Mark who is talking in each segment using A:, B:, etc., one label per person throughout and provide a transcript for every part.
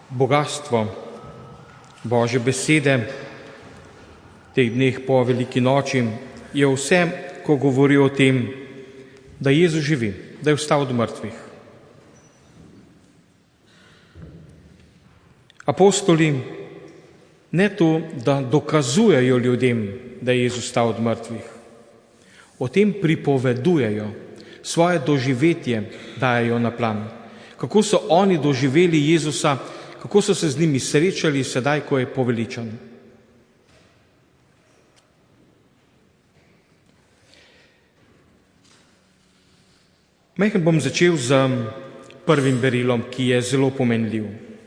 A: bogastvo Božje besede v teh dneh po veliki noči je vse, ko govori o tem, da Jezus živi, da je vstal od mrtvih. Apostoli ne to, da dokazujejo ljudem, da je Jezus vstal od mrtvih. O tem pripovedujejo, svoje doživetje dajejo na plan. Kako so oni doživeli Jezusa, kako so se z njimi srečali sedaj, ko je poveličan. Majhen bom začel z prvim berilom, ki je zelo pomenljiv.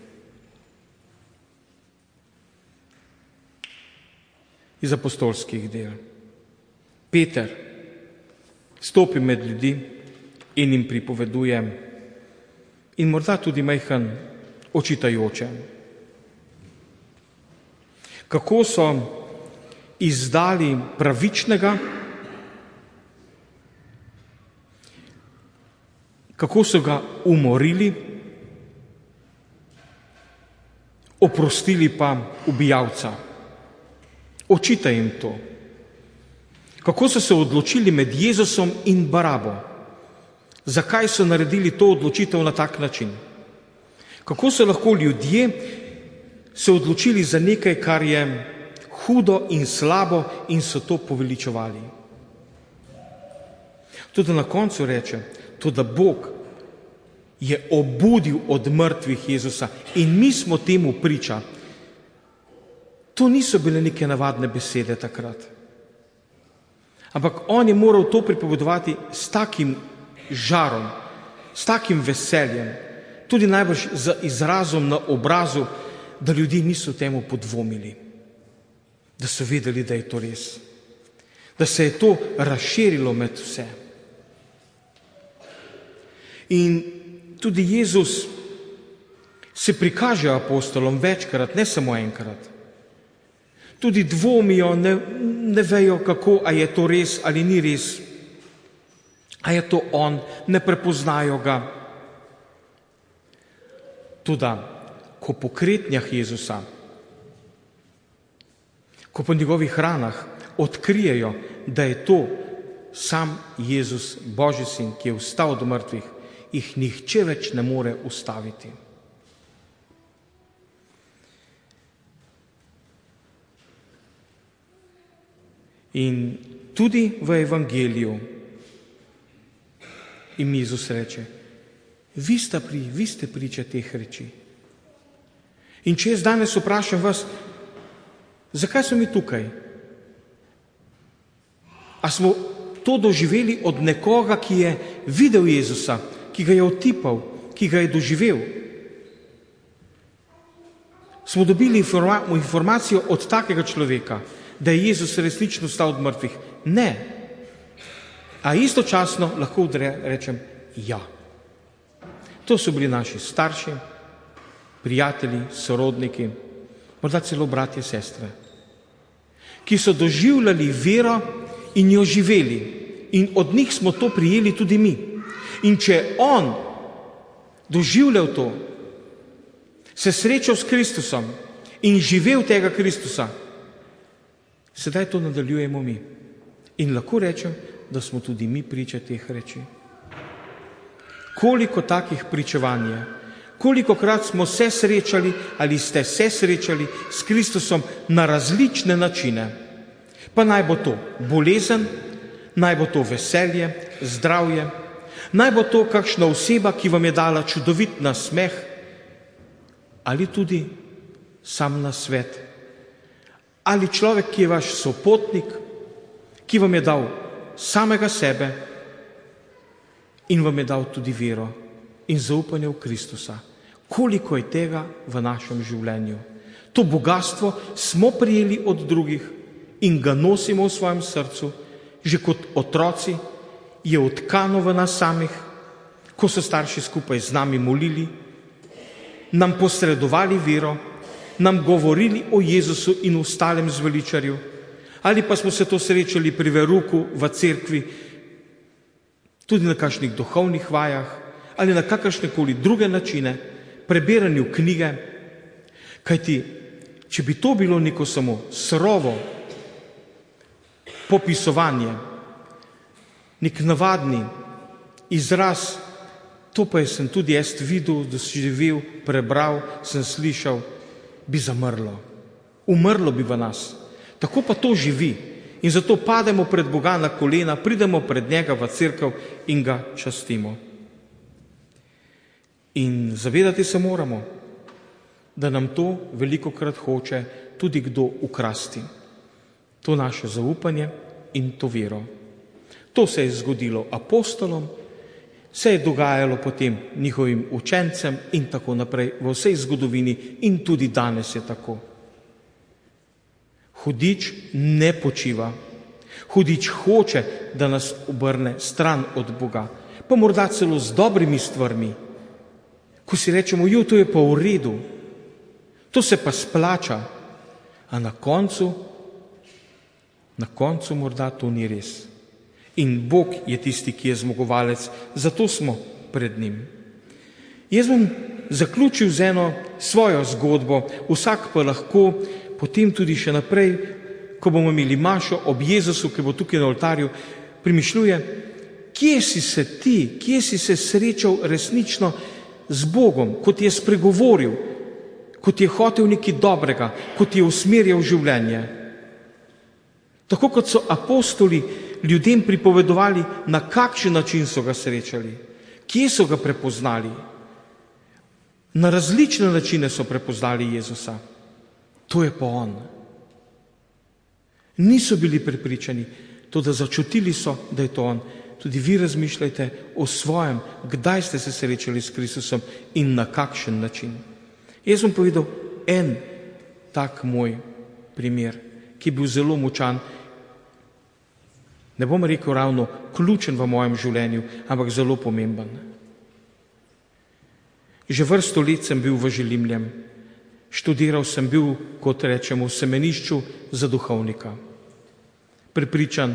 A: Iz apostolskih del. Peter stopi med ljudi in jim pripoveduje in morda tudi majhen očitajoče. Kako so izdali pravičnega, kako so ga umorili, oprostili pa ubijalca. Očitaj jim to. Kako so se odločili med Jezusom in Barabo? Zakaj so naredili to odločitev na tak način? Kako so lahko ljudje se odločili za nekaj, kar je hudo in slabo in so to poveličevali? Tudi na koncu reče, tudi Bog je obudil od mrtvih Jezusa in mi smo temu priča. To niso bile neke navadne besede takrat. Ampak on je moral to pripovedovati s takim žarom, s takim veseljem, tudi najbrž z izrazom na obrazu, da ljudje niso temu podvomili, da so vedeli, da je to res, da se je to razširilo med vse. In tudi Jezus se prikaže apostolom večkrat, ne samo enkrat. Tudi dvomijo, ne vejo, kako, a je to res ali ni res, a je to on, ne prepoznajo ga. Toda, ko po kretnjah Jezusa, ko po njegovih ranah odkrijejo, da je to sam Jezus, Božji sin, ki je vstal od mrtvih, jih nihče več ne more ustaviti. In tudi v evangeliju jim Jezus reče, vi ste priče teh reči. In če jaz danes vprašam vas, zakaj smo mi tukaj? A smo to doživeli od nekoga, ki je videl Jezusa, ki ga je otipal, ki ga je doživel? Smo dobili informacijo od takega človeka, da je Jezus resnično vstal od mrtvih? Ne. A istočasno lahko rečem ja. To so bili naši starši, prijatelji, sorodniki, morda celo bratje, sestre, ki so doživljali vero in jo živeli. In od njih smo to prijeli tudi mi. In če on doživljal to, se srečal s Kristusom in živel tega Kristusa, sedaj to nadaljujemo mi. In lahko rečem, da smo tudi mi priče teh reči. Koliko takih pričevanj je, kolikokrat smo se srečali ali ste se srečali s Kristusom na različne načine. Pa naj bo to bolezen, naj bo to veselje, zdravje, naj bo to kakšna oseba, ki vam je dala čudovit nasmeh, ali tudi sam nasvet, ali človek, ki je vaš sopotnik, ki vam je dal samega sebe in vam je dal tudi vero in zaupanje v Kristusa. Koliko je tega v našem življenju? To bogatstvo smo prijeli od drugih in ga nosimo v svojem srcu, že kot otroci je odkano v nas samih, ko so starši skupaj z nami molili, nam posredovali vero, nam govorili o Jezusu in ostalem zveličarju, ali pa smo se to srečali pri veruku v cerkvi, tudi na kakšnih duhovnih vajah ali na kakršnekoli druge načine, prebiranju knjige, Kajti, če bi to bilo neko samo surovo popisovanje, nek navadni izraz, to pa sem tudi jaz videl, doživel, prebral, sem slišal, bi zamrlo. Umrlo bi v nas. Tako pa to živi. In zato pademo pred Boga na kolena, pridemo pred njega v cerkev in ga častimo. In zavedati se moramo, da nam to velikokrat hoče tudi kdo ukrasti. To naše zaupanje in to vero. To se je zgodilo apostolom, se je dogajalo potem njihovim učencem in tako naprej v vsej zgodovini in tudi danes je tako. Hudič ne počiva. Hudič hoče, da nas obrne stran od Boga, pa morda celo z dobrimi stvarmi. Ko si rečemo, to je pa v redu, to se pa splača, a na koncu morda to ni res. In Bog je tisti, ki je zmagovalec, zato smo pred njim. Jaz bom zaključil z eno svojo zgodbo, vsak pa lahko potem tudi še naprej, ko bomo imeli mašo ob Jezusu, ki bo tukaj na oltarju, premišljuje, kje si se srečal resnično z Bogom, kot je spregovoril, kot je hotel nekaj dobrega, kot je usmerjal življenje. Tako kot so apostoli ljudem pripovedovali, na kakšen način so ga srečali, kje so ga prepoznali. Na različne načine so prepoznali Jezusa. To je pa on. Niso bili prepričani, toda začutili so, da je to on. Tudi vi razmišljajte o svojem, kdaj ste se srečali s Kristusom in na kakšen način. Jaz bom povedal en tak moj primer, ki je bil zelo močan. Ne bom rekel ravno ključen v mojem življenju, ampak zelo pomemben. Že vrsto let sem bil v Želimljem. Študiral sem bil, kot rečemo, v semenišču za duhovnika. Prepričan,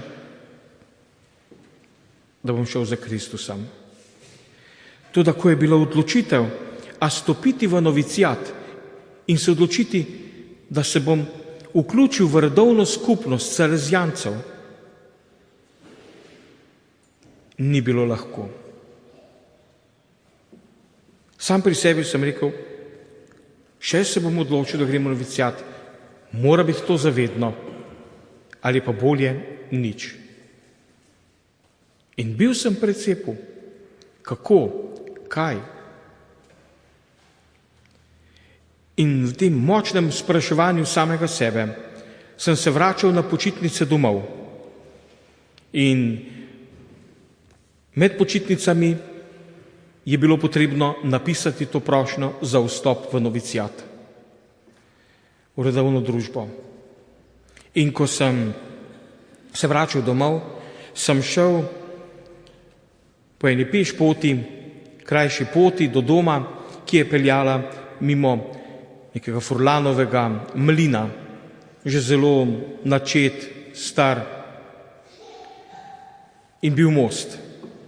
A: da bom šel za Kristusom. Toda, ko je bila odločitev, a stopiti v novicijat in se odločiti, da se bom vključil v redovno skupnost salezijancev, ni bilo lahko. Sam pri sebi sem rekel, še se bom odločil, da gremo v novicijat, mora biti to zavedno, ali pa bolje nič. In bil sem pred cepu. Kako? Kaj? In v tem močnem spraševanju samega sebe sem se vračal na počitnice domov. In med počitnicami je bilo potrebno napisati to prošnjo za vstop v novicijat, v redovno družbo. In ko sem se vračal domov, sem šel po eni peš poti, krajši poti do doma, ki je peljala mimo nekega furlanovega mlina, že zelo načet, star, in bil most.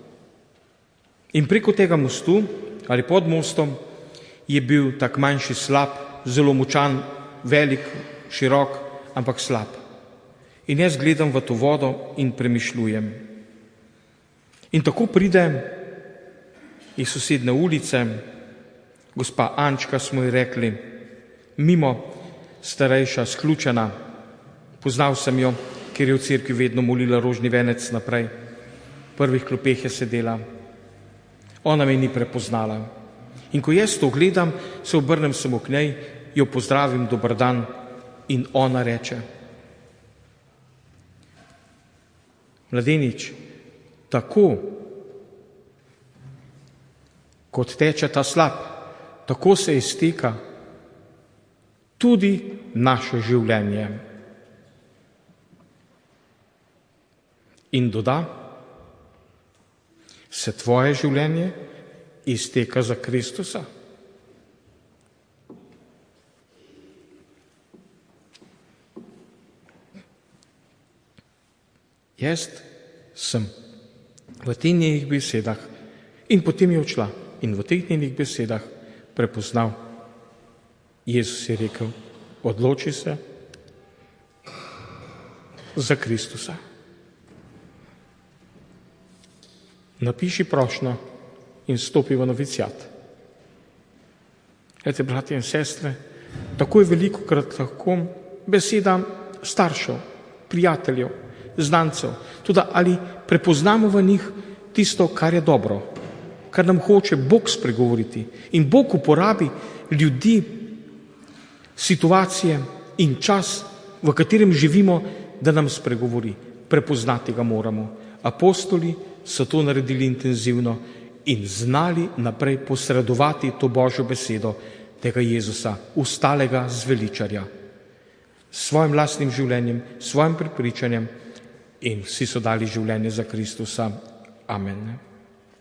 A: In preko tega mostu ali pod mostom je bil tak manjši slap, zelo močan, velik, širok, ampak slab. In jaz gledam v to vodo in premišljujem. In tako pride iz sosedne ulice, gospa Ančka, smo ji rekli, mimo, starejša, sključena. Poznal sem jo, ker je v cerkvi vedno molila rožni venec naprej. V prvih klopeh je sedela. Ona me ni prepoznala. In ko jaz to gledam, se obrnem samo k njej, jo pozdravim, dober dan, in ona reče, mladenič, tako kot teče ta slap, tako se izteka tudi naše življenje. In doda, se tvoje življenje izteka za Kristusa? Jaz sem v teh njenih besedah in potem je odšla in v teh njenih besedah prepoznal Jezus je rekel, odloči se za Kristusa. Napiši prošnjo in stopi v novicijat. Glejte, bratje in sestre, tako je velikokrat lahko beseda staršev, prijateljev, znancev, tudi ali prepoznamo v njih tisto, kar je dobro, kar nam hoče Bog spregovoriti. In Bog uporabi ljudi, situacije in čas, v katerem živimo, da nam spregovori. Prepoznati ga moramo. Apostoli so to naredili intenzivno in znali naprej posredovati to Božjo besedo tega Jezusa, ustalega zveličarja, s svojim lastnim življenjem, svojim prepričanjem in vsi so dali življenje za Kristusa. Amen.